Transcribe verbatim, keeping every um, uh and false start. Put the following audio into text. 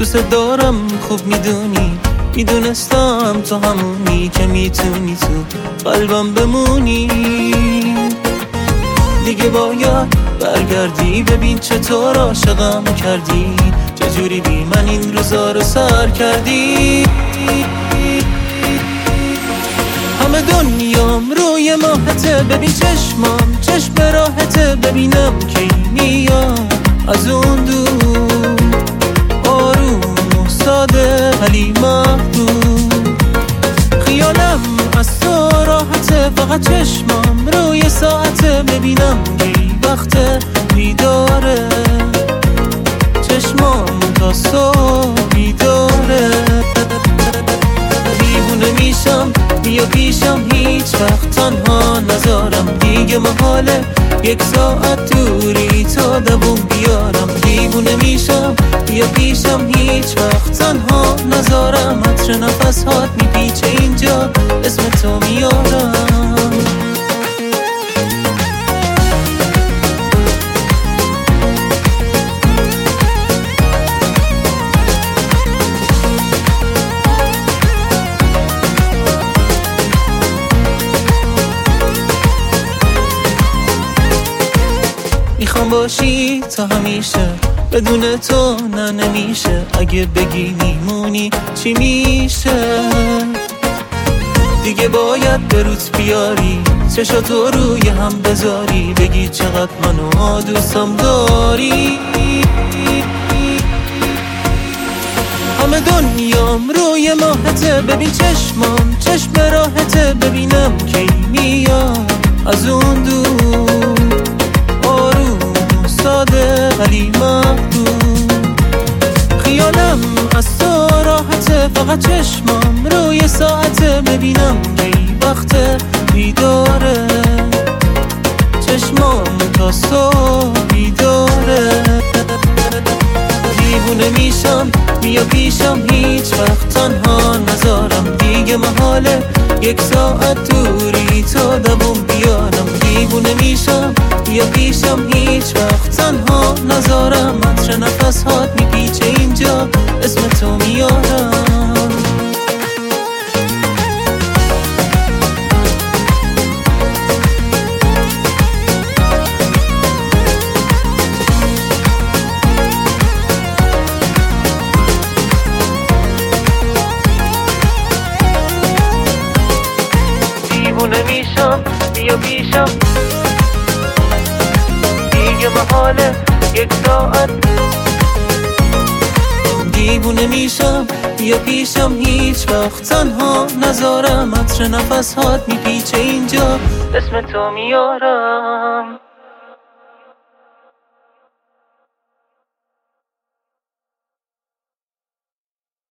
دوست دارم خوب میدونی، میدونستم تو همونی که میتونی تو قلبم بمونی. دیگه باید برگردی ببین چطور عاشقم کردی، چجوری بی من این روزا رو سر کردی. همه دنیام روی ماهته، ببین چشمام چشم راحته، ببینم کی میاد از اون دور، آروم و ساده ولی محبوب. خیالم از تو راحته، فقط چشمام روی ساعته، ببینم کی وقته بیداره، چشمام تا صبح بیداره. دیوونه میشم بیا پیشم، هیچ وقت تنها نذارم، دیگه محاله یک ساعت دوری تا دووم بیارم. دیوونه میشم بیا پیشم، هیچ وقت تنها نذارم، عطر نفس هات میپیچه اینجا اسم تو میارم. میخوام باشی تا همیشه، بدون تو نه نمیشه، اگه بگی میمونی چی میشه. دیگه باید به روت بیاری، چشاتو روی هم بذاری، بگی چقدر منو دوستم داری. همه دنیام روی ماهته، ببین چشمام چشم راحته، ببینم کی میاد از اون دور، ساده ولی محبوب. خیالم از تو راحته، فقط چشمام روی ساعته، ببینم کی وقته بیداره، چشمام تا صبح بیداره. دیوونه میشم بیا پیشم، هیچ وقت تنها نذارم، دیگه محاله یک ساعت دوری تا دووم بیارم. دیوونه میشم بیا پیشم، هیچ وقت تنها نذارم، عطر نفس هات میپیچه اینجا اسم تو میارم. دیوونه میشم بیا پیشم، دیگه محاله یک ساعت. دیوونه میشم بیا پیشم، هیچ وقت تنها نذارم، عطر نفس هات میپیچه اینجا اسم تو میارم.